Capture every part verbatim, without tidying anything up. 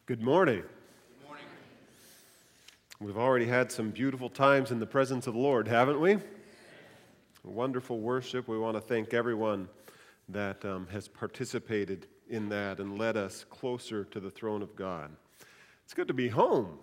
Good morning. Good morning. We've already had some beautiful times in the presence of the Lord, haven't we? Wonderful worship. We want to thank everyone that um, has participated in that and led us closer to the throne of God. It's good to be home.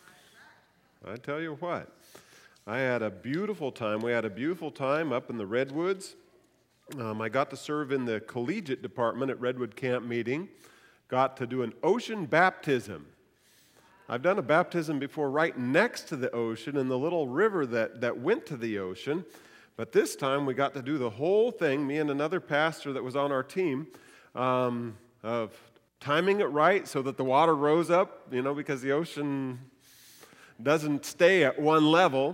I tell you what, I had a beautiful time. We had a beautiful time up in the Redwoods. Um, I got to serve in the collegiate department at Redwood Camp Meeting. Got to do an ocean baptism. I've done a baptism before right next to the ocean in the little river that, that went to the ocean. But this time we got to do the whole thing, me and another pastor that was on our team, um, of timing it right so that the water rose up, you know, because the ocean doesn't stay at one level.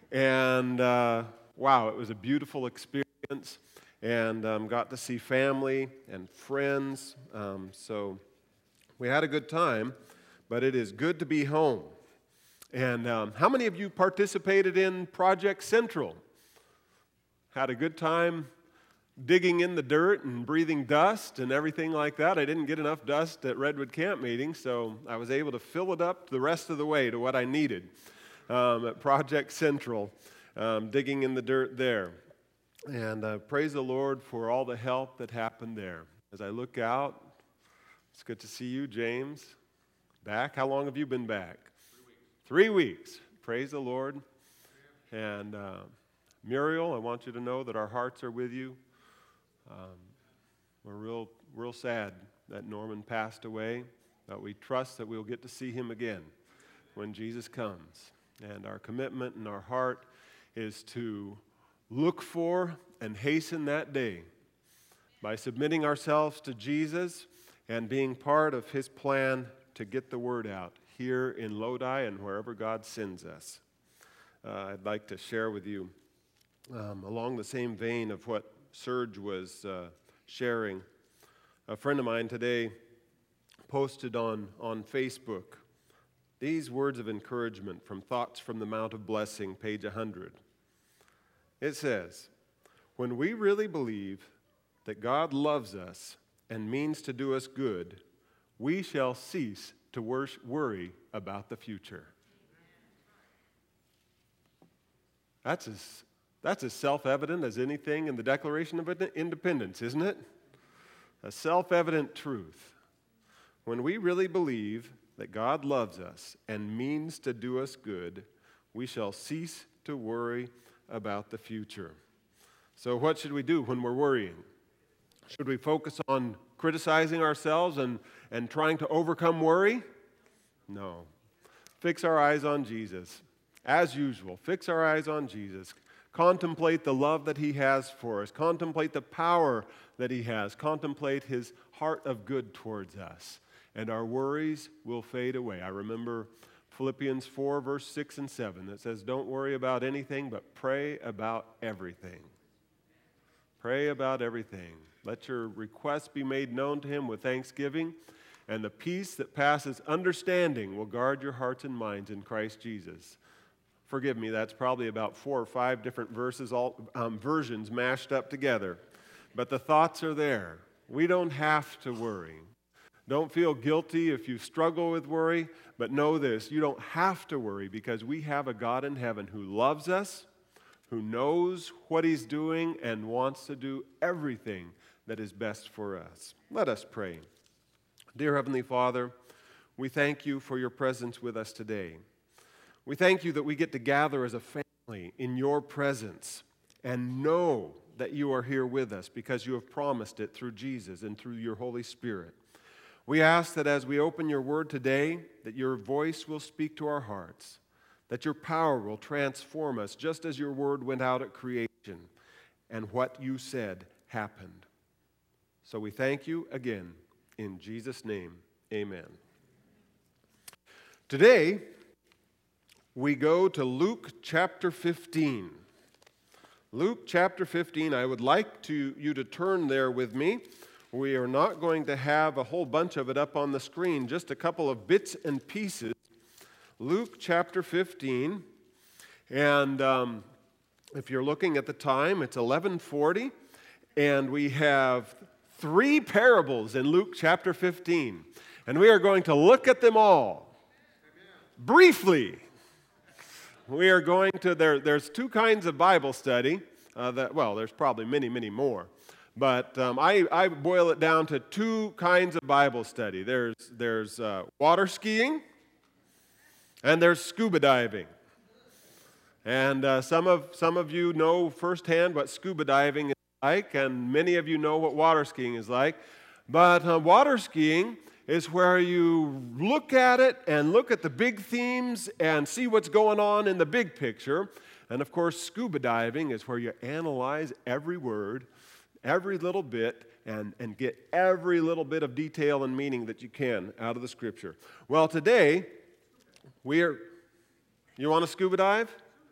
And uh, wow, it was a beautiful experience. And um, got to see family and friends. Um, so we had a good time, but it is good to be home. And um, how many of you participated in Project Central? Had a good time digging in the dirt and breathing dust and everything like that. I didn't get enough dust at Redwood Camp Meeting, so I was able to fill it up the rest of the way to what I needed um, at Project Central, um, digging in the dirt there. And uh, praise the Lord for all the help that happened there. As I look out, it's good to see you, James, back. How long have you been back? Three weeks. Three weeks. Praise the Lord. And uh, Muriel, I want you to know that our hearts are with you. Um, we're real, real sad that Norman passed away, but we trust that we'll get to see him again when Jesus comes. And our commitment and our heart is to look for and hasten that day by submitting ourselves to Jesus and being part of his plan to get the word out here in Lodi and wherever God sends us. Uh, I'd like to share with you, um, along the same vein of what Serge was uh, sharing, a friend of mine today posted on, on Facebook these words of encouragement from Thoughts from the Mount of Blessing, page one hundred. It says, when we really believe that God loves us and means to do us good, we shall cease to wor- worry about the future. That's as, that's as self-evident as anything in the Declaration of Independence, isn't it? A self-evident truth. When we really believe that God loves us and means to do us good, we shall cease to worry about the future. So what should we do when we're worrying? Should we focus on criticizing ourselves and, and trying to overcome worry? No. Fix our eyes on Jesus. As usual, fix our eyes on Jesus. Contemplate the love that he has for us. Contemplate the power that he has. Contemplate his heart of good towards us. And our worries will fade away. I remember Philippians four, verse six and seven, that says, don't worry about anything, but pray about everything. Pray about everything. Let your requests be made known to him with thanksgiving, and the peace that passes understanding will guard your hearts and minds in Christ Jesus. Forgive me, that's probably about four or five different verses, all um, versions mashed up together. But the thoughts are there. We don't have to worry. Don't feel guilty if you struggle with worry, but know this, you don't have to worry because we have a God in heaven who loves us, who knows what he's doing and wants to do everything that is best for us. Let us pray. Dear Heavenly Father, we thank you for your presence with us today. We thank you that we get to gather as a family in your presence and know that you are here with us because you have promised it through Jesus and through your Holy Spirit. We ask that as we open your word today, that your voice will speak to our hearts, that your power will transform us just as your word went out at creation and what you said happened. So we thank you again. In Jesus' name, amen. Today, we go to Luke chapter fifteen. Luke chapter fifteen, I would like to, you to turn there with me. We are not going to have a whole bunch of it up on the screen, just a couple of bits and pieces. Luke chapter fifteen, and um, if you're looking at the time, it's eleven forty, and we have three parables in Luke chapter fifteen. And we are going to look at them all. Briefly. We are going to, there, there's two kinds of Bible study. Uh, that, well, there's probably many, many more. But um, I, I boil it down to two kinds of Bible study. There's, there's uh, water skiing and there's scuba diving. And uh, some of some of you know firsthand what scuba diving is like, and many of you know what water skiing is like. But uh, water skiing is where you look at it and look at the big themes and see what's going on in the big picture. And of course, scuba diving is where you analyze every word, every little bit, and, and get every little bit of detail and meaning that you can out of the Scripture. Well, today, we are, you want to scuba dive?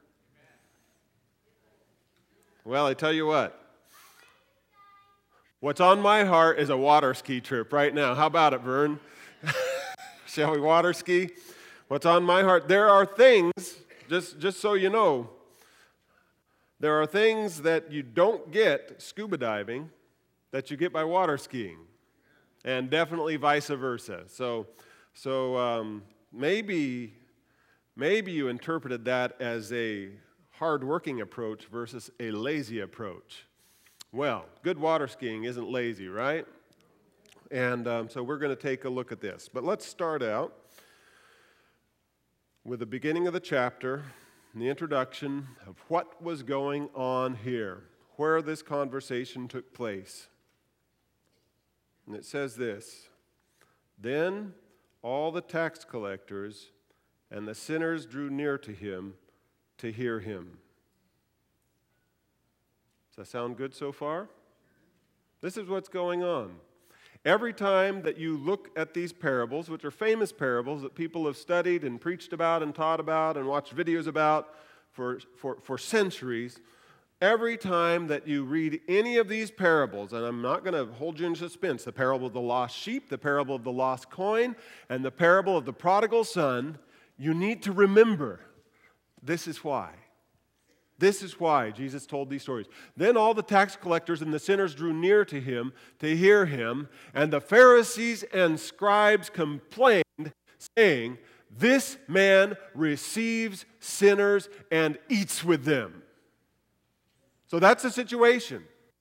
Well, I tell you what, what's on my heart is a water ski trip right now. How about it, Vern? Shall we water ski? What's on my heart? There are things, just, just so you know, there are things that you don't get scuba diving that you get by water skiing, and definitely vice versa. So, so um, maybe, maybe you interpreted that as a hard-working approach versus a lazy approach. Well, good water skiing isn't lazy, right? And um, so we're going to take a look at this. But let's start out with the beginning of the chapter, and the introduction of what was going on here, where this conversation took place. And it says this: Then all the tax collectors and the sinners drew near to him to hear him. Does that sound good so far? This is what's going on. Every time that you look at these parables, which are famous parables that people have studied and preached about and taught about and watched videos about for, for, for centuries, every time that you read any of these parables, and I'm not going to hold you in suspense, the parable of the lost sheep, the parable of the lost coin, and the parable of the prodigal son, you need to remember this is why. This is why Jesus told these stories. Then all the tax collectors and the sinners drew near to him to hear him, and the Pharisees and scribes complained, saying, "This man receives sinners and eats with them." So that's the situation.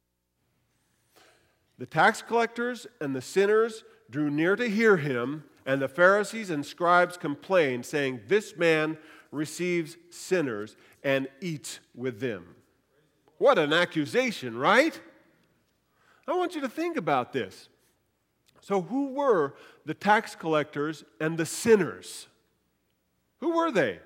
The tax collectors and the sinners drew near to hear him, and the Pharisees and scribes complained, saying, "This man receives sinners and eats with them." What an accusation, right? I want you to think about this. So who were the tax collectors and the sinners? Who were they?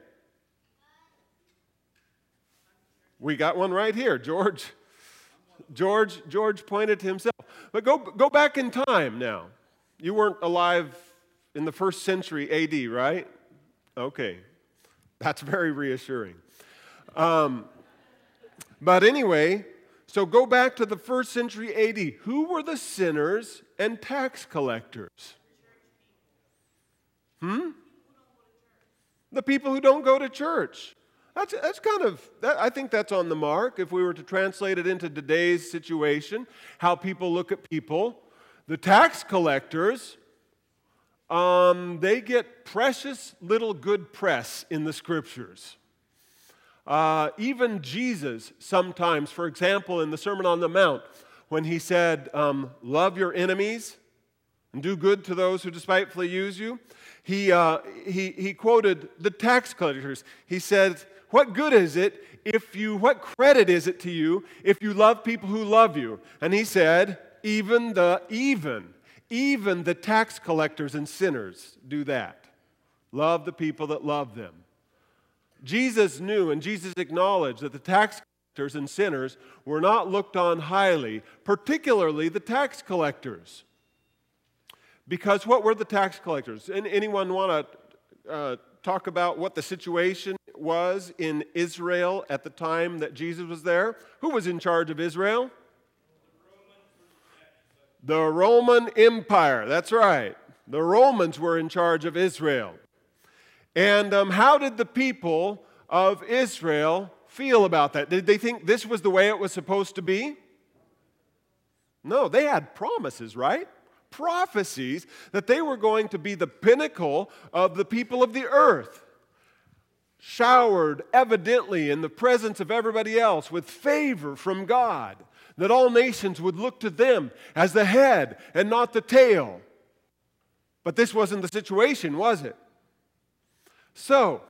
We got one right here. George, George, George pointed to himself. But go, go back in time now. You weren't alive in the first century A D, right? Okay. That's very reassuring. Um, but anyway, so go back to the first century A D. Who were the sinners and tax collectors? Hmm? The people who don't go to church. That's, that's kind of, that, I think that's on the mark if we were to translate it into today's situation, how people look at people. The tax collectors, um, they get precious little good press in the Scriptures. Uh, even Jesus sometimes, for example, in the Sermon on the Mount, when he said, um, love your enemies and do good to those who despitefully use you, he, uh, he, he quoted the tax collectors. He said, what good is it if you, what credit is it to you if you love people who love you? And he said, even the, even, even the tax collectors and sinners do that. Love the people that love them. Jesus knew and Jesus acknowledged that the tax collectors and sinners were not looked on highly, particularly the tax collectors. Because what were the tax collectors? Anyone want to uh, talk about what the situation was in Israel at the time that Jesus was there? Who was in charge of Israel? The Roman Empire. That's right. The Romans were in charge of Israel. And um, how did the people of Israel feel about that? Did they think this was the way it was supposed to be? No, they had promises, right? prophecies that they were going to be the pinnacle of the people of the earth, showered evidently in the presence of everybody else with favor from God, that all nations would look to them as the head and not the tail. But this wasn't the situation, was it? So,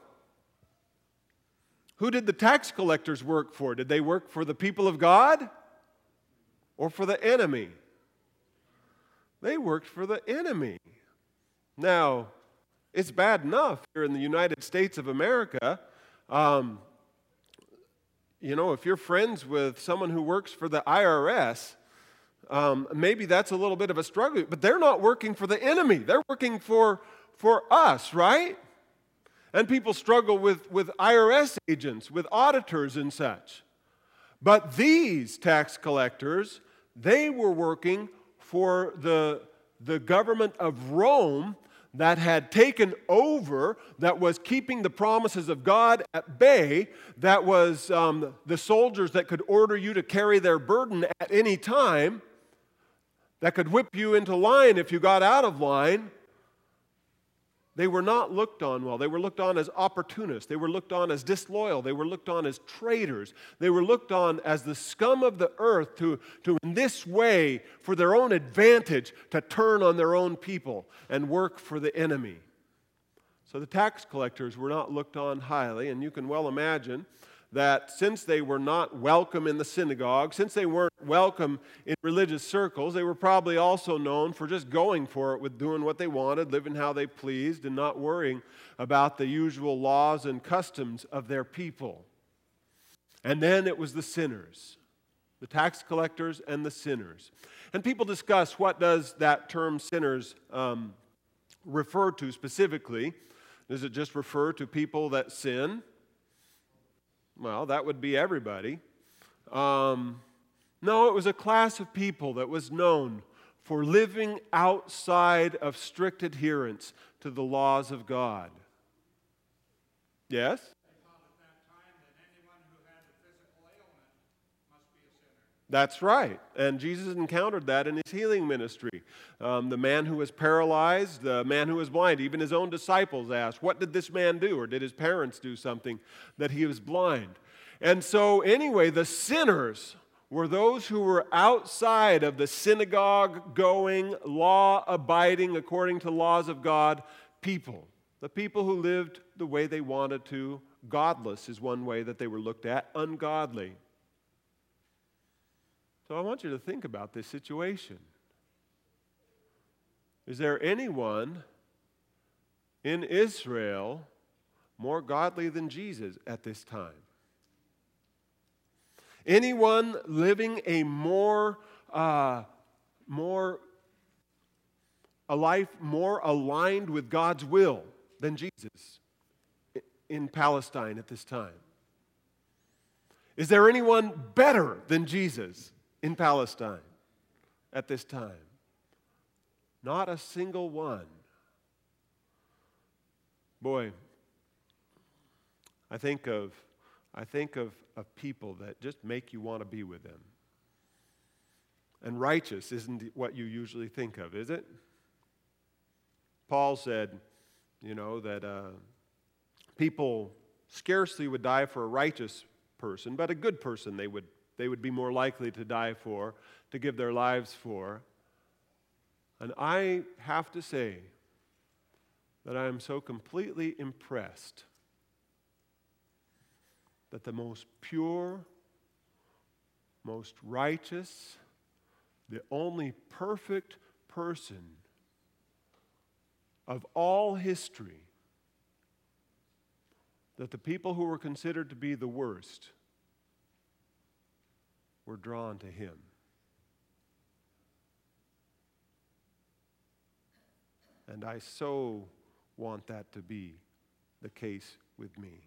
who did the tax collectors work for? Did they work for the people of God or for the enemy? They worked for the enemy. Now, it's bad enough here in the United States of America. Um, you know, if you're friends with someone who works for the I R S, um, maybe that's a little bit of a struggle. But they're not working for the enemy. They're working for, for us, right? And people struggle with, with I R S agents, with auditors and such. But these tax collectors, they were working for the, the government of Rome that had taken over, that was keeping the promises of God at bay, that was um, the soldiers that could order you to carry their burden at any time, that could whip you into line if you got out of line. They were not looked on well. They were looked on as opportunists. They were looked on as disloyal. They were looked on as traitors. They were looked on as the scum of the earth to, to in this way, for their own advantage, to turn on their own people and work for the enemy. So the tax collectors were not looked on highly, and you can well imagine that since they were not welcome in the synagogue, since they weren't welcome in religious circles, they were probably also known for just going for it with doing what they wanted, living how they pleased, and not worrying about the usual laws and customs of their people. And then it was the sinners, the tax collectors and the sinners. And people discuss, what does that term sinners um, refer to specifically? Does it just refer to people that sin? Well, that would be everybody. Um, no, it was a class of people that was known for living outside of strict adherence to the laws of God. Yes? That's right. And Jesus encountered that in his healing ministry. Um, the man who was paralyzed, the man who was blind, even his own disciples asked, what did this man do? Or did his parents do something that he was blind? And so anyway, the sinners were those who were outside of the synagogue-going, law-abiding, according to laws of God, people. The people who lived the way they wanted to. Godless is one way that they were looked at. Ungodly. So I want you to think about this situation. Is there anyone in Israel more godly than Jesus at this time? Anyone living a more, uh, more, a life more aligned with God's will than Jesus in Palestine at this time? Is there anyone better than Jesus in Palestine at this time? Not a single one. Boy, I think of I think of, of people that just make you want to be with them. And righteous isn't what you usually think of, is it? Paul said, you know, that uh, people scarcely would die for a righteous person, but a good person they would they would be more likely to die for, to give their lives for. And I have to say that I am so completely impressed that the most pure, most righteous, the only perfect person of all history, that the people who were considered to be the worst were drawn to him. And I so want that to be the case with me.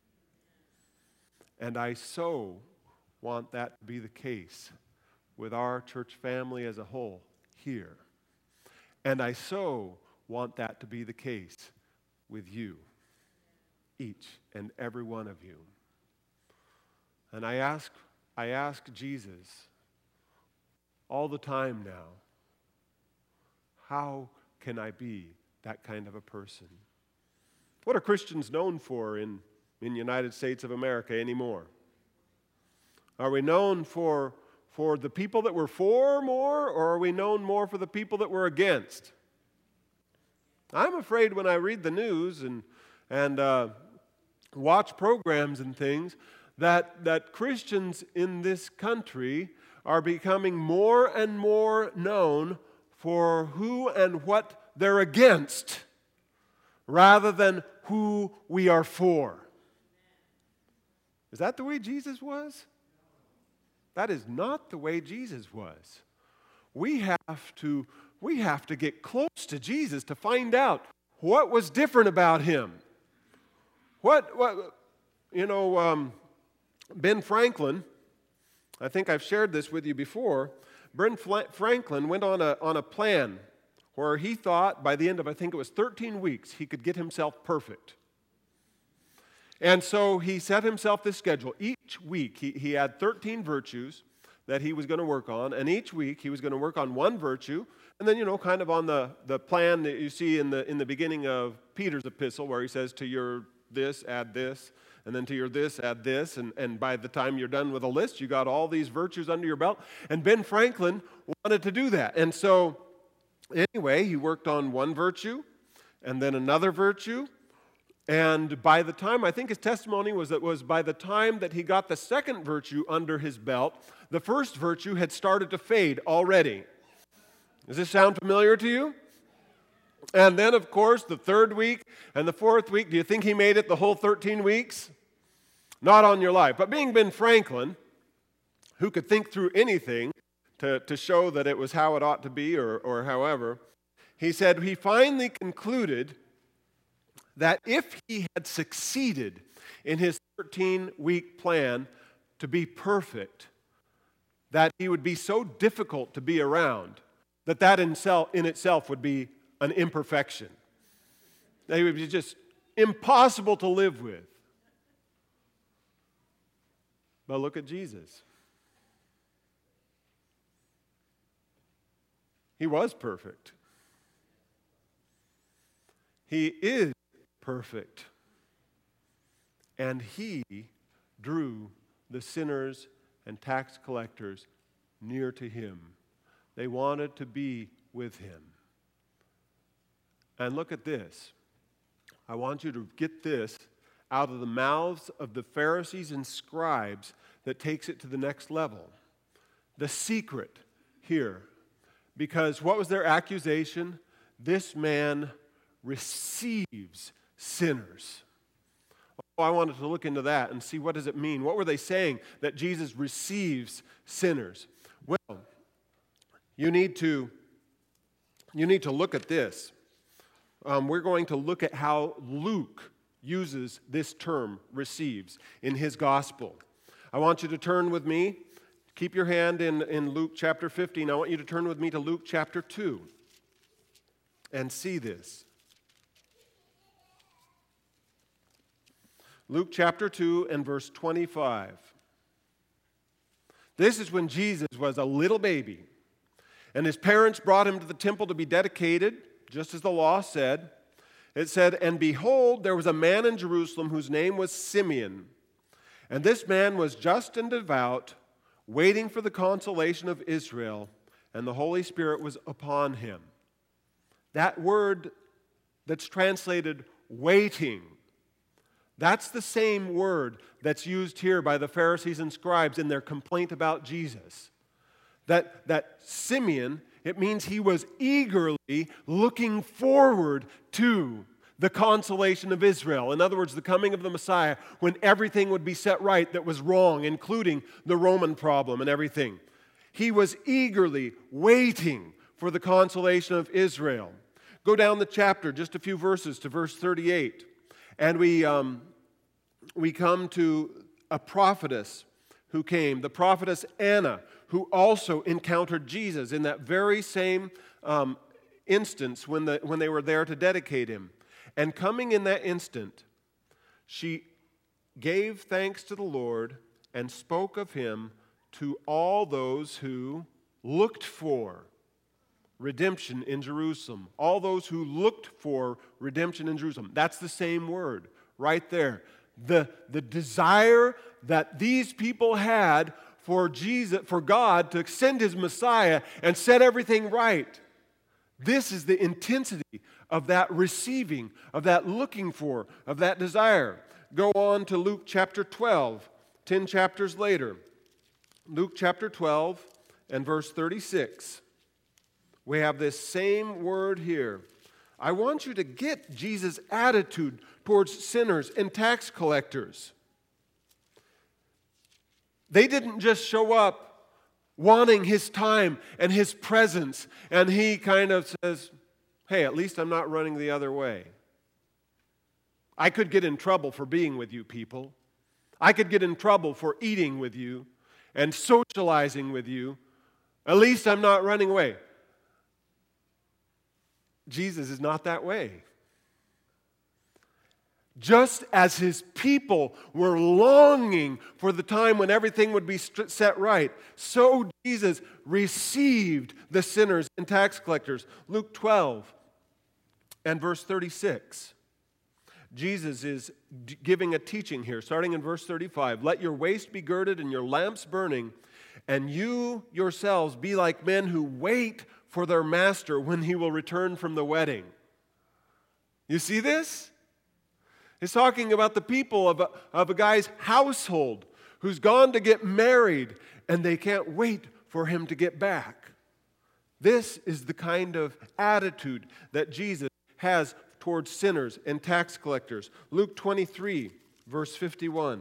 And I so want that to be the case with our church family as a whole here. And I so want that to be the case with you, each and every one of you. And I ask, I ask Jesus all the time now, how can I be that kind of a person? What are Christians known for in, in the United States of America anymore? Are we known for, for the people that we're for more, or are we known more for the people that we're against? I'm afraid when I read the news and, and uh, watch programs and things, that, that Christians in this country are becoming more and more known for who and what they're against, rather than who we are for. Is that the way Jesus was? That is not the way Jesus was. We have to, we have to get close to Jesus to find out what was different about him. What, what you know, um, Ben Franklin, I think I've shared this with you before. Ben Franklin went on a, on a plan where he thought by the end of, I think it was thirteen weeks, he could get himself perfect. And so he set himself this schedule. Each week he, he had thirteen virtues that he was going to work on, and each week he was going to work on one virtue, and then, you know, kind of on the, the plan that you see in the, in the beginning of Peter's epistle, where he says, to your this, add this, and then to your this, add this, and, and by the time you're done with a list, you got all these virtues under your belt. And Ben Franklin wanted to do that. And so, anyway, he worked on one virtue, and then another virtue, and by the time, I think his testimony was that was by the time that he got the second virtue under his belt, the first virtue had started to fade already. Does this sound familiar to you? And then, of course, the third week and the fourth week, do you think he made it the whole thirteen weeks? Not on your life. But being Ben Franklin, who could think through anything to, to show that it was how it ought to be or, or however, he said he finally concluded that if he had succeeded in his thirteen-week plan to be perfect, that he would be so difficult to be around that that in, self, in itself would be an imperfection. That he would be just impossible to live with. But look at Jesus. He was perfect. He is perfect. And he drew the sinners and tax collectors near to him. They wanted to be with him. And look at this. I want you to get this out of the mouths of the Pharisees and scribes that takes it to the next level. The secret here. Because what was their accusation? This man receives sinners. Oh, I wanted to look into that and see what does it mean. What were they saying that Jesus receives sinners? Well, you need to, you need to look at this. Um, we're going to look at how Luke uses this term, receives, in his gospel. I want you to turn with me. Keep your hand in, in Luke chapter fifteen. I want you to turn with me to Luke chapter two and see this. Luke chapter two and verse twenty-five. This is when Jesus was a little baby, and his parents brought him to the temple to be dedicated, just as the law said. It said, and behold, there was a man in Jerusalem whose name was Simeon. And this man was just and devout, waiting for the consolation of Israel, and the Holy Spirit was upon him. That word that's translated waiting, that's the same word that's used here by the Pharisees and scribes in their complaint about Jesus. That, that Simeon, it means he was eagerly looking forward to the consolation of Israel. In other words, the coming of the Messiah, when everything would be set right that was wrong, including the Roman problem and everything. He was eagerly waiting for the consolation of Israel. Go down the chapter, just a few verses, to verse thirty-eight. And we, um, we come to a prophetess who came, the prophetess Anna, who also encountered Jesus in that very same um, instance when, the, when they were there to dedicate him. And coming in that instant, she gave thanks to the Lord and spoke of him to all those who looked for, redemption in Jerusalem. All those who looked for redemption in Jerusalem. That's the same word right there. The, the desire that these people had for Jesus, for God to send His Messiah and set everything right. This is the intensity of that receiving, of that looking for, of that desire. Go on to Luke chapter twelve, ten chapters later. Luke chapter twelve and verse thirty-six. We have this same word here. I want you to get Jesus' attitude towards sinners and tax collectors. They didn't just show up wanting His time and His presence, and He kind of says, hey, at least I'm not running the other way. I could get in trouble for being with you people. I could get in trouble for eating with you and socializing with you. At least I'm not running away. Jesus is not that way. Just as His people were longing for the time when everything would be set right, so Jesus received the sinners and tax collectors. Luke twelve and verse thirty-six. Jesus is giving a teaching here, starting in verse thirty-five. Let your waist be girded and your lamps burning, and you yourselves be like men who wait for their master when he will return from the wedding. You see this? It's talking about the people of a, of a guy's household who's gone to get married, and they can't wait for him to get back. This is the kind of attitude that Jesus has towards sinners and tax collectors. Luke twenty-three, verse fifty-one.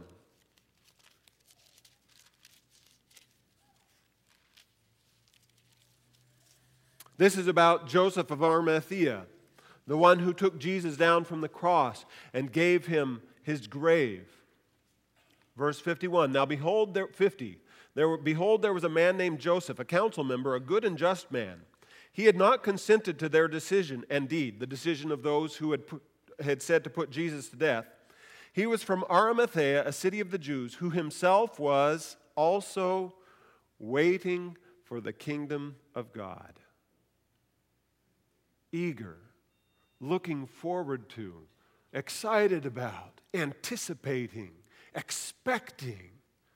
This is about Joseph of Arimathea, the one who took Jesus down from the cross and gave him his grave. Verse fifty-one, now behold, there, fifty, there, behold, there was a man named Joseph, a council member, a good and just man. He had not consented to their decision, indeed, the decision of those who had, put, had said to put Jesus to death. He was from Arimathea, a city of the Jews, who himself was also waiting for the kingdom of God. Eager, looking forward to, excited about, anticipating, expecting.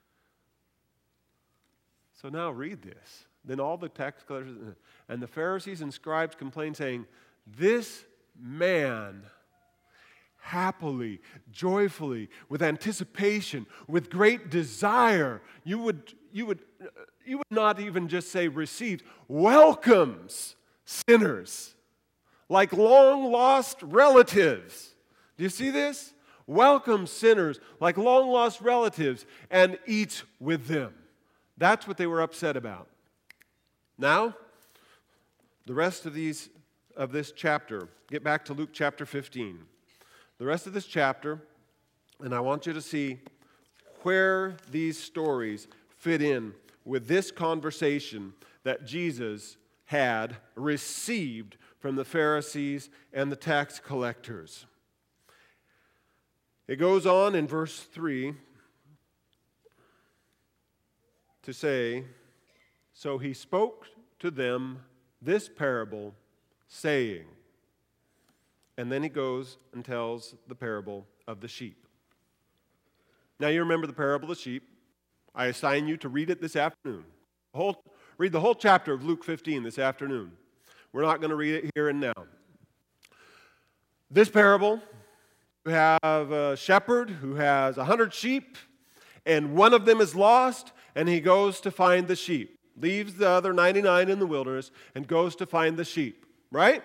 So now read this. Then all the tax collectors and the Pharisees and scribes complained, saying, this man happily, joyfully, with anticipation, with great desire, you would, you would, you would not even just say received, welcomes sinners like long-lost relatives. Do you see this? Welcomes sinners like long-lost relatives and eats with them. That's what they were upset about. Now, the rest of these of this chapter, get back to Luke chapter fifteen. The rest of this chapter, and I want you to see where these stories fit in with this conversation that Jesus had received from the Pharisees and the tax collectors. It goes on in verse three to say, so he spoke to them this parable, saying, and then he goes and tells the parable of the sheep. Now you remember the parable of the sheep. I assign you to read it this afternoon. Whole, read the whole chapter of Luke fifteen this afternoon. We're not going to read it here and now. This parable, you have a shepherd who has a hundred sheep, and one of them is lost, and he goes to find the sheep. Leaves the other ninety-nine in the wilderness and goes to find the sheep. Right?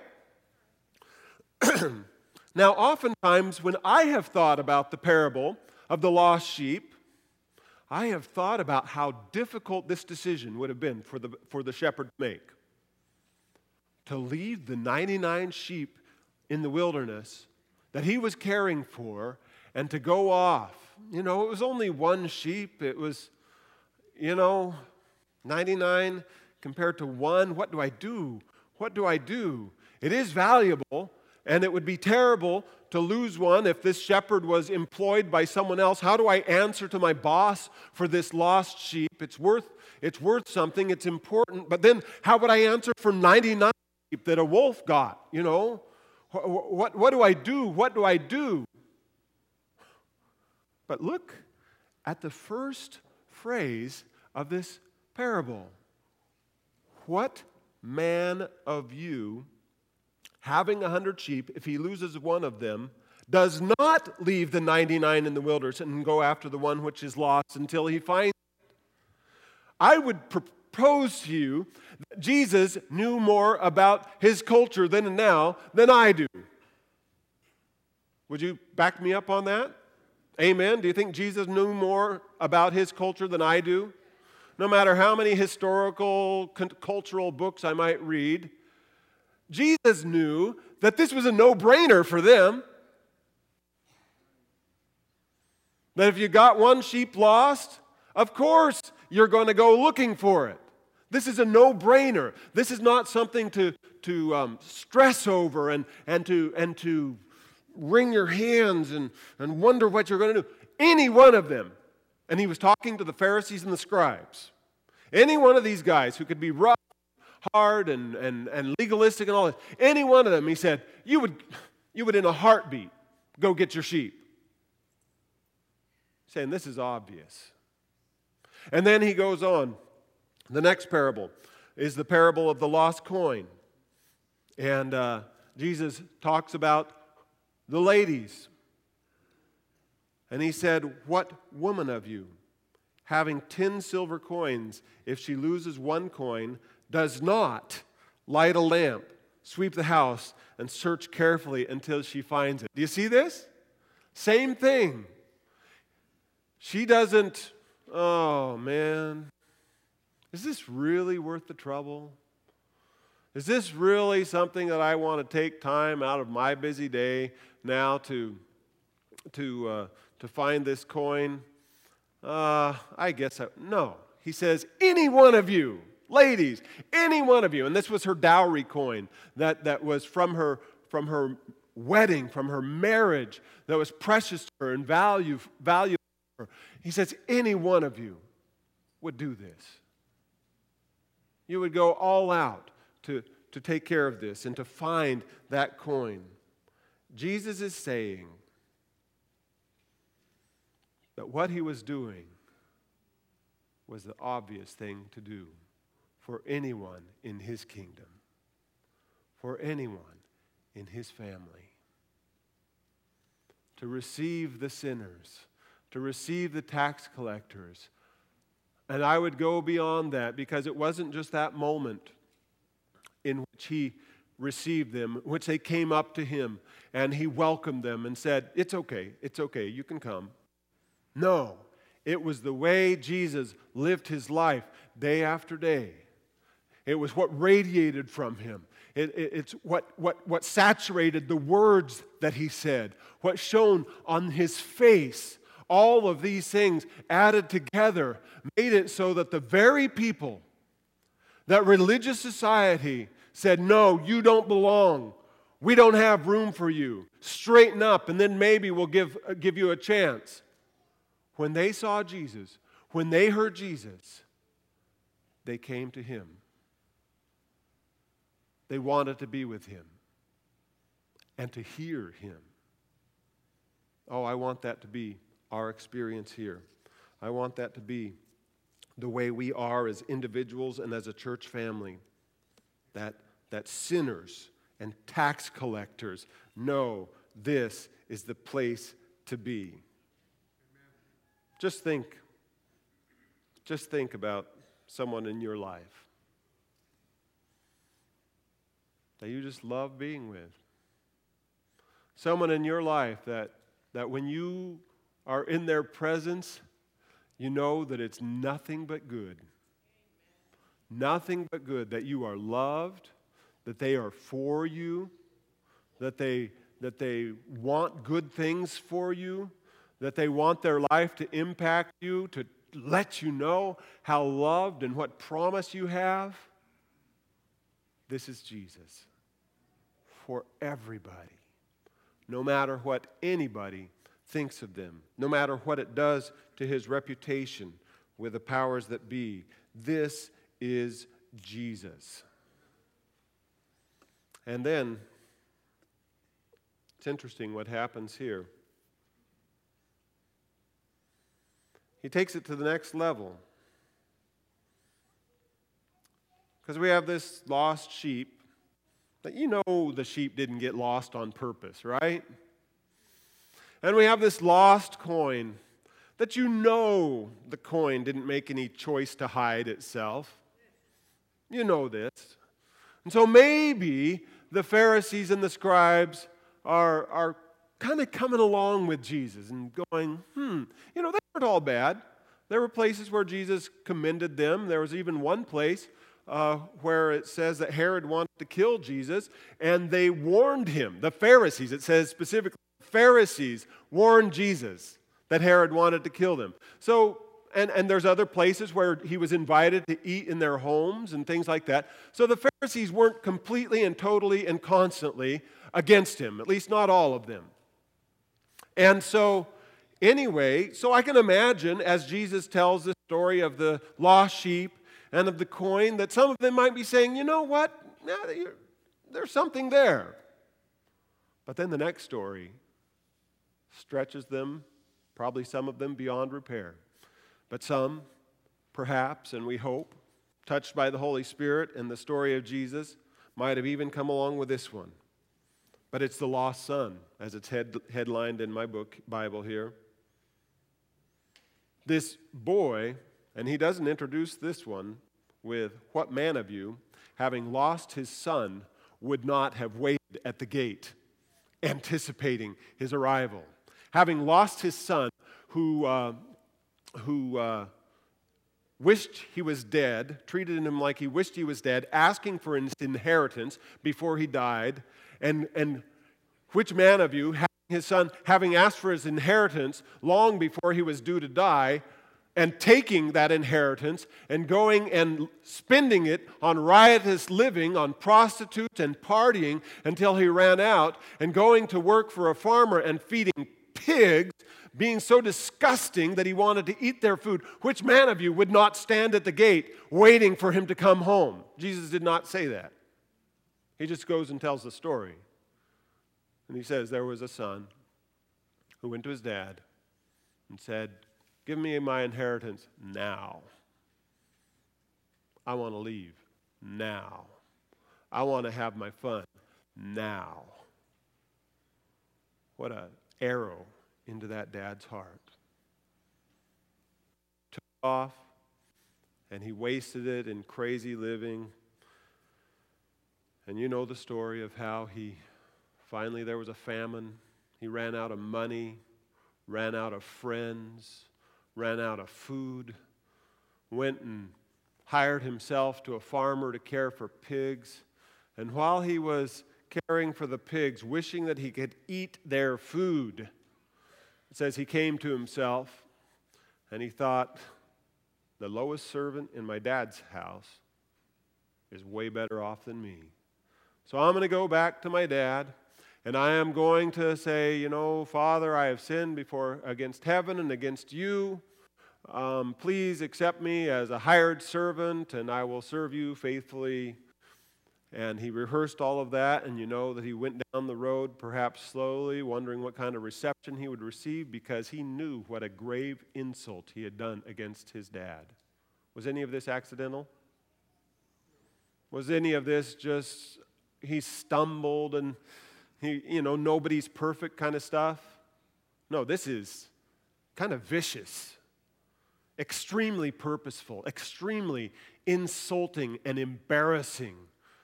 Now, oftentimes when I have thought about the parable of the lost sheep, I have thought about how difficult this decision would have been for the, for the shepherd to make. To leave the ninety-nine sheep in the wilderness that he was caring for and to go off. You know, it was only one sheep. It was, you know, ninety-nine compared to one. What do I do? What do I do? It is valuable, and it would be terrible to lose one if this shepherd was employed by someone else. How do I answer to my boss for this lost sheep? It's worth, it's worth something. It's important. But then how would I answer for ninety-nine sheep that a wolf got, you know. What, what, what do I do? What do I do? But look at the first phrase of this parable. What man of you, having a hundred sheep, if he loses one of them, does not leave the ninety-nine in the wilderness and go after the one which is lost until he finds it? I would propose to you that Jesus knew more about his culture then and now than I do. Would you back me up on that? Amen. Do you think Jesus knew more about his culture than I do? No matter how many historical, cultural books I might read, Jesus knew that this was a no-brainer for them. That if you got one sheep lost, of course you're going to go looking for it. This is a no-brainer. This is not something to, to um, stress over and, and, to, and to wring your hands and, and wonder what you're going to do. Any one of them, and he was talking to the Pharisees and the scribes, any one of these guys who could be rough, hard, and, and, and legalistic and all this, any one of them, he said, you would, you would in a heartbeat go get your sheep. Saying this is obvious. And then he goes on. The next parable is the parable of the lost coin. And uh, Jesus talks about the ladies. And he said, what woman of you, having ten silver coins, if she loses one coin, does not light a lamp, sweep the house, and search carefully until she finds it? Do you see this? Same thing. She doesn't, oh man, is this really worth the trouble? Is this really something that I want to take time out of my busy day now to, to, uh, to find this coin? Uh, I guess I, no. He says, any one of you, ladies, any one of you, and this was her dowry coin that, that was from her, from her wedding, from her marriage, that was precious to her and value, valuable. He says, any one of you would do this. You would go all out to, to take care of this and to find that coin. Jesus is saying that what he was doing was the obvious thing to do for anyone in his kingdom, for anyone in his family. To receive the sinners, to receive the tax collectors. And I would go beyond that, because it wasn't just that moment in which he received them, in which they came up to him and he welcomed them and said, it's okay, it's okay, you can come. No, it was the way Jesus lived his life day after day. It was what radiated from him. It, it, it's what, what, what saturated the words that he said, what shone on his face. All of these things added together made it so that the very people that religious society said, no, you don't belong. We don't have room for you. Straighten up, and then maybe we'll give, uh, give you a chance. When they saw Jesus, when they heard Jesus, they came to him. They wanted to be with him and to hear him. Oh, I want that to be our experience here. I want that to be the way we are as individuals and as a church family. That, that sinners and tax collectors know this is the place to be. Just think, just think about someone in your life that you just love being with. Someone in your life that, that when you are in their presence, you know that it's nothing but good. Nothing but good. That you are loved, that they are for you, that they, that they want good things for you, that they want their life to impact you, to let you know how loved and what promise you have. This is Jesus for everybody, no matter what anybody thinks of them, no matter what it does to his reputation with the powers that be. This is Jesus. And then, it's interesting what happens here. He takes it to the next level. Because we have this lost sheep that you know the sheep didn't get lost on purpose, right? And we have this lost coin that you know the coin didn't make any choice to hide itself. You know this. And so maybe the Pharisees and the scribes are, are kind of coming along with Jesus and going, hmm, you know, they weren't all bad. There were places where Jesus commended them. There was even one place uh, where it says that Herod wanted to kill Jesus, and they warned him. The Pharisees, it says specifically, Pharisees warned Jesus that Herod wanted to kill them. So, and, and there's other places where he was invited to eat in their homes and things like that. So the Pharisees weren't completely and totally and constantly against him, at least not all of them. And so, anyway, so I can imagine as Jesus tells the story of the lost sheep and of the coin, that some of them might be saying, you know what, yeah, there's something there. But then the next story stretches them, probably some of them beyond repair. But some, perhaps, and we hope, touched by the Holy Spirit and the story of Jesus, might have even come along with this one. But it's the lost son, as it's head, headlined in my book, Bible here. This boy, and he doesn't introduce this one with, what man of you, having lost his son, would not have waited at the gate, anticipating his arrival? Having lost his son, who, uh, who uh, wished he was dead, treated him like he wished he was dead, asking for his inheritance before he died, and, and which man of you, having his son, having asked for his inheritance long before he was due to die, and taking that inheritance and going and spending it on riotous living, on prostitutes and partying until he ran out, and going to work for a farmer and feeding pigs, being so disgusting that he wanted to eat their food, which man of you would not stand at the gate waiting for him to come home? Jesus did not say that. He just goes and tells the story. And he says there was a son who went to his dad and said, give me my inheritance now. I want to leave now. I want to have my fun now. What an arrow into that dad's heart. Took it off, and he wasted it in crazy living. And you know the story of how he, finally there was a famine. He ran out of money, ran out of friends, ran out of food, went and hired himself to a farmer to care for pigs. And while he was caring for the pigs, wishing that he could eat their food, it says he came to himself and he thought, the lowest servant in my dad's house is way better off than me. So I'm going to go back to my dad, and I am going to say, you know, Father, I have sinned before against heaven and against you. Um, please accept me as a hired servant, and I will serve you faithfully. And he rehearsed all of that, and you know that he went down the road, perhaps slowly, wondering what kind of reception he would receive, because he knew what a grave insult he had done against his dad. Was any of this accidental? Was any of this just, he stumbled and he, you know, nobody's perfect kind of stuff? No, this is kind of vicious, extremely purposeful, extremely insulting and embarrassing.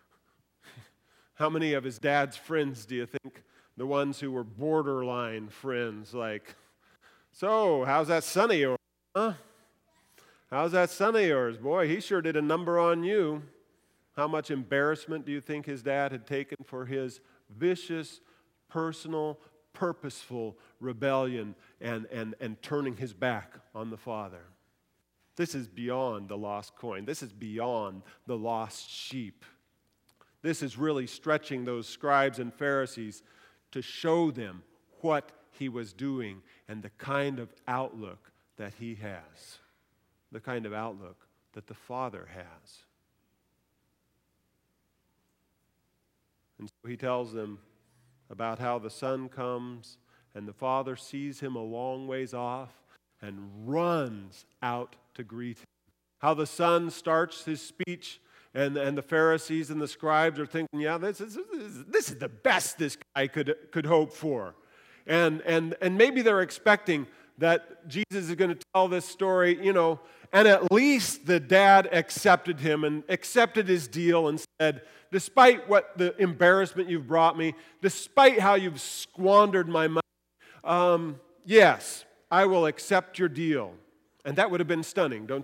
How many of his dad's friends do you think, the ones who were borderline friends, like, so, how's that son of yours, huh? How's that son of yours? Boy, he sure did a number on you. How much embarrassment do you think his dad had taken for his vicious, personal, purposeful rebellion and, and, and turning his back on the Father? This is beyond the lost coin. This is beyond the lost sheep. This is really stretching those scribes and Pharisees to show them what he was doing and the kind of outlook that he has, the kind of outlook that the Father has. And He tells them about how the Son comes and the Father sees him a long ways off and runs out to greet him. How the Son starts his speech, and, and the Pharisees and the scribes are thinking, yeah, this is, this is, this is the best this guy could, could hope for. And, and, and maybe they're expecting that Jesus is going to tell this story, you know, and at least the dad accepted him and accepted his deal and said, despite what the embarrassment you've brought me, despite how you've squandered my money, um, yes, I will accept your deal. And that would have been stunning, don't you?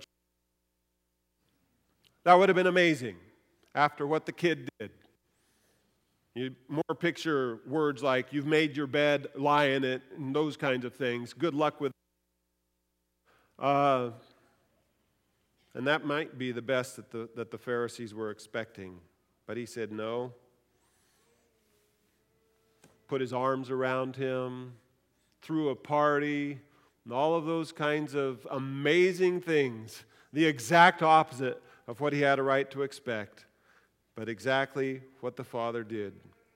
That would have been amazing after what the kid did. You more picture words like, you've made your bed, lie in it, and those kinds of things. Good luck with it. Uh, and that might be the best that the, that the Pharisees were expecting. But he said no. Put his arms around him, threw a party, and all of those kinds of amazing things. The exact opposite of what he had a right to expect, but exactly what the Father did.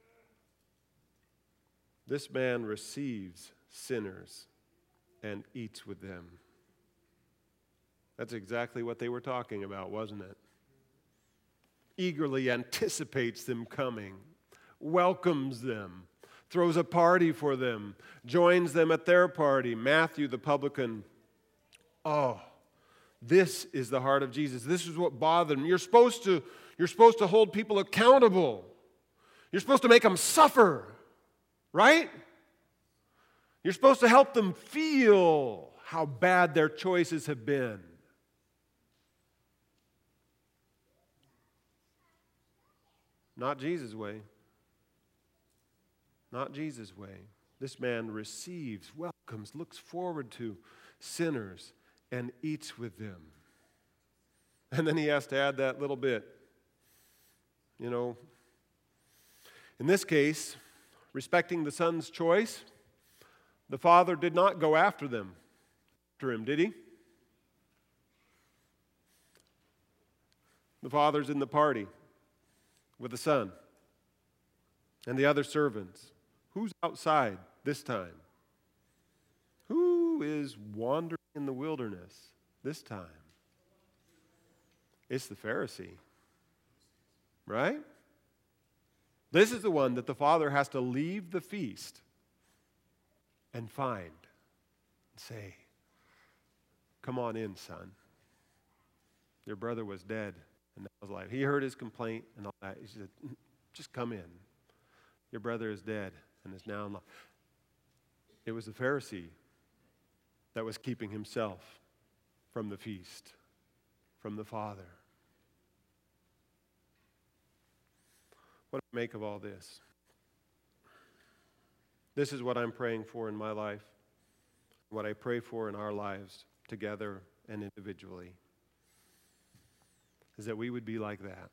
This man receives sinners and eats with them. That's exactly what they were talking about, wasn't it? Eagerly anticipates them coming, welcomes them, throws a party for them, joins them at their party. Matthew the publican, oh, this is the heart of Jesus. This is what bothered him. You're supposed to, you're supposed to hold people accountable. You're supposed to make them suffer, right? You're supposed to help them feel how bad their choices have been. Not Jesus' way. Not Jesus' way. This man receives, welcomes, looks forward to sinners and eats with them. And then he has to add that little bit. You know, in this case, respecting the Son's choice, the Father did not go after them, after him, did he? The Father's in the party with the Son and the other servants. Who's outside this time? Who is wandering in the wilderness this time? It's the Pharisee, right? This is the one that the Father has to leave the feast and find and say, come on in, son. Your brother was dead and now is alive. He heard his complaint and all that. He said, just come in. Your brother is dead and is now alive. It was the Pharisee that was keeping himself from the feast, from the Father. What do I make of all this? This is what I'm praying for in my life, what I pray for in our lives together and individually, is that we would be like that.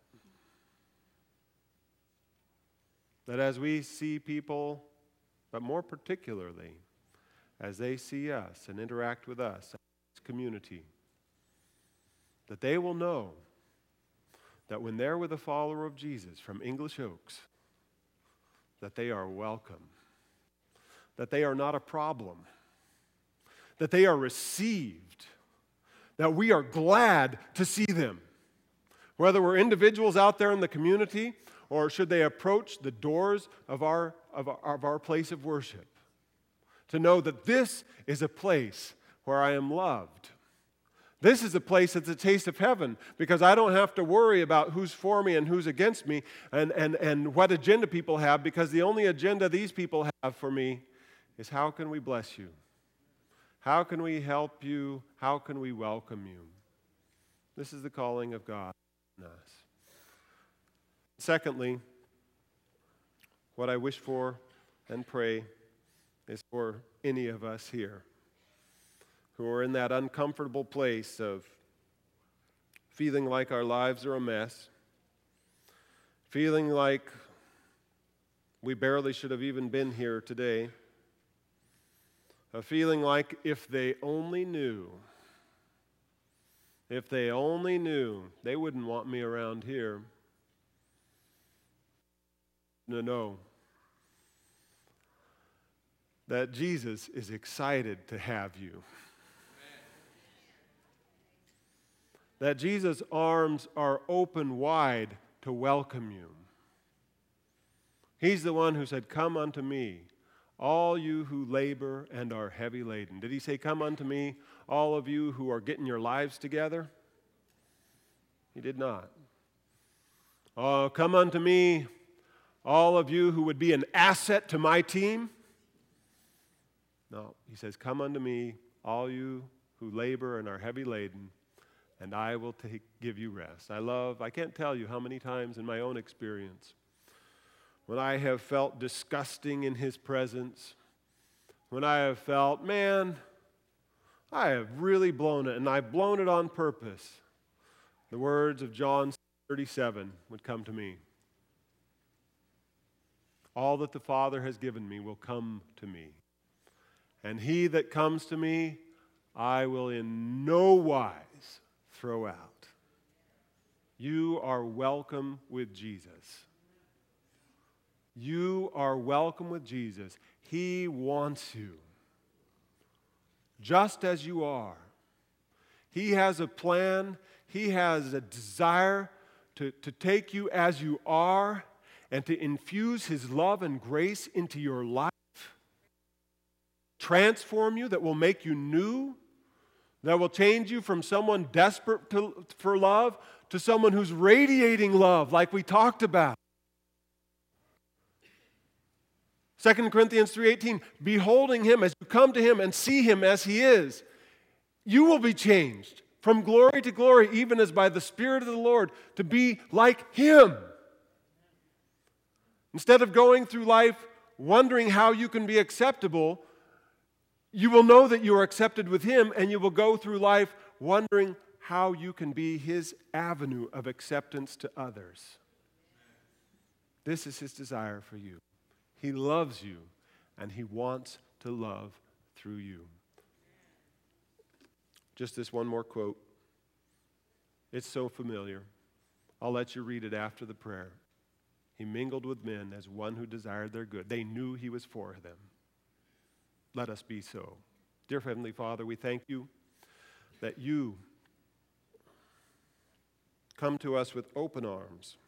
That as we see people, but more particularly, as they see us and interact with us as a community, that they will know that when they're with a follower of Jesus from English Oaks, that they are welcome, that they are not a problem, that they are received, that we are glad to see them. Whether we're individuals out there in the community or should they approach the doors of our, of our, of our place of worship, to know that this is a place where I am loved. This is a place that's a taste of heaven because I don't have to worry about who's for me and who's against me and, and, and what agenda people have, because the only agenda these people have for me is how can we bless you? How can we help you? How can we welcome you? This is the calling of God on us. Secondly, what I wish for and pray is for any of us here who are in that uncomfortable place of feeling like our lives are a mess, feeling like we barely should have even been here today, a feeling like if they only knew, if they only knew, they wouldn't want me around here. to know that Jesus is excited to have you. That Jesus' arms are open wide to welcome you. He's the one who said, "Come unto me, all you who labor and are heavy laden." Did he say, "Come unto me, all of you who are getting your lives together"? He did not. "Oh, come unto me, all of you who would be an asset to my team." No, he says, "Come unto me, all you who labor and are heavy laden, and I will take, give you rest." I love, I can't tell you how many times in my own experience when I have felt disgusting in his presence, when I have felt, man, I have really blown it, and I've blown it on purpose, the words of John thirty-seven would come to me. "All that the Father has given me will come to me, and he that comes to me, I will in no wise throw out." You are welcome with Jesus. You are welcome with Jesus. He wants you just as you are. He has a plan. He has a desire to, to take you as you are and to infuse His love and grace into your life, transform you, that will make you new, that will change you from someone desperate to, for love to someone who's radiating love, like we talked about. Second Corinthians three eighteen, beholding Him as you come to Him and see Him as He is, you will be changed from glory to glory, even as by the Spirit of the Lord, to be like Him. Instead of going through life wondering how you can be acceptable, you will know that you are accepted with Him, and you will go through life wondering how you can be His avenue of acceptance to others. This is His desire for you. He loves you, and He wants to love through you. Just this one more quote. It's so familiar. I'll let you read it after the prayer. "He mingled with men as one who desired their good." They knew He was for them. Let us be so. Dear Heavenly Father, we thank You that You come to us with open arms.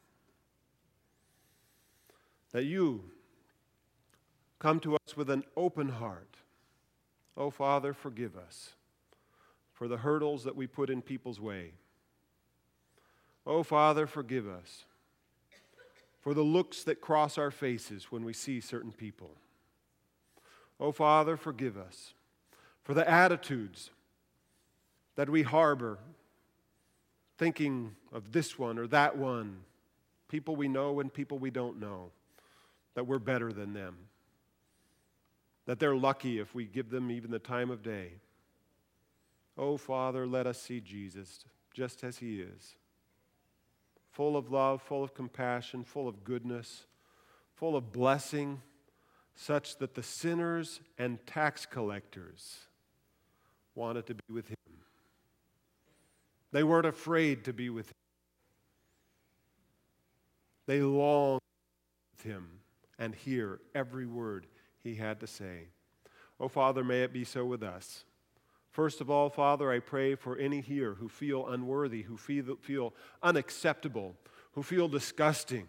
That You come to us with an open heart. Oh, Father, forgive us for the hurdles that we put in people's way. Oh, Father, forgive us for the looks that cross our faces when we see certain people. Oh, Father, forgive us for the attitudes that we harbor, thinking of this one or that one, people we know and people we don't know, that we're better than them, that they're lucky if we give them even the time of day. Oh, Father, let us see Jesus just as He is, full of love, full of compassion, full of goodness, full of blessing, such that the sinners and tax collectors wanted to be with Him. They weren't afraid to be with Him. They longed with Him and hear every word He had to say. Oh, Father, may it be so with us. First of all, Father, I pray for any here who feel unworthy, who feel, feel unacceptable, who feel disgusting.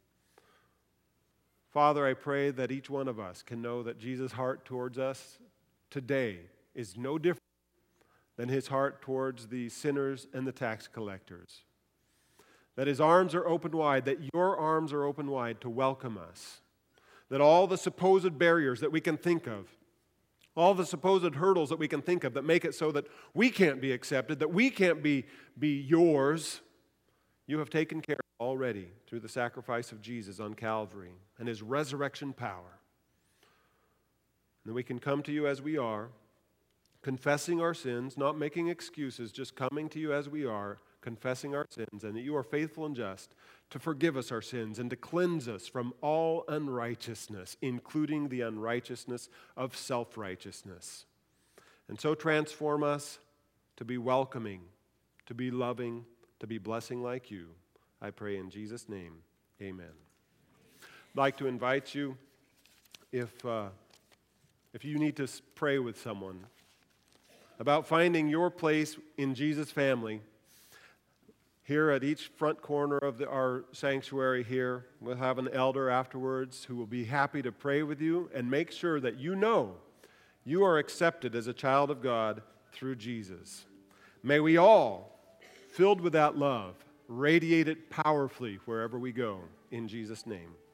Father, I pray that each one of us can know that Jesus' heart towards us today is no different than His heart towards the sinners and the tax collectors. That His arms are open wide, that Your arms are open wide to welcome us. That all the supposed barriers that we can think of, all the supposed hurdles that we can think of that make it so that we can't be accepted, that we can't be, be Yours, You have taken care of already through the sacrifice of Jesus on Calvary and His resurrection power. And we can come to You as we are, confessing our sins, not making excuses, just coming to You as we are, confessing our sins, and that You are faithful and just to forgive us our sins and to cleanse us from all unrighteousness, including the unrighteousness of self-righteousness. And so transform us to be welcoming, to be loving, to be blessing like You. I pray in Jesus' name, amen. like to invite you, if, uh, if you need to s- pray with someone about finding your place in Jesus' family, here at each front corner of the, our sanctuary here, we'll have an elder afterwards who will be happy to pray with you and make sure that you know you are accepted as a child of God through Jesus. May we all, filled with that love, radiate it powerfully wherever we go. In Jesus' name.